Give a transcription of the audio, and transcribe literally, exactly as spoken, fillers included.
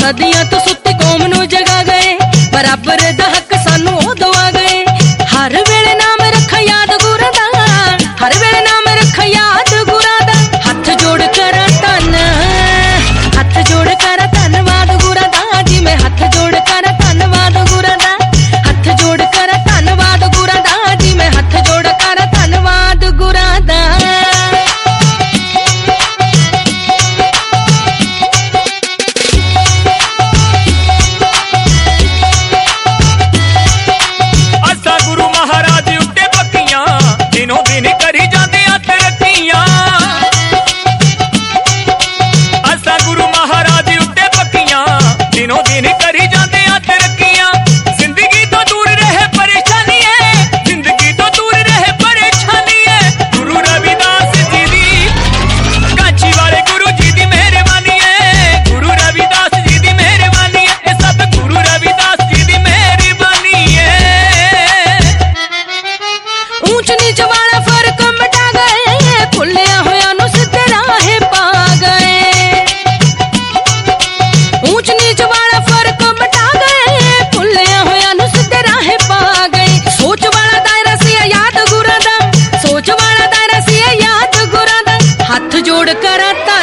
सदियां तो सुत्ती कौम नू जगा गए, बराबर दा हक सानू ओ दवा गए। हर वेले नाम रखा याद गुरां दा, हर वेले नाम रखा याद गुरां दा। हथ जोड़ कर धन, हथ जोड़ कर धन्नवाद गुरां दा जी, मैं हथ जोड़ कर धन्नवाद गुरां दा, हथ जोड़ कर धन्नवाद गुरां दा जी, मैं हथ जोड़ कर धन्नवाद गुरां दा। हथ जोड़ कर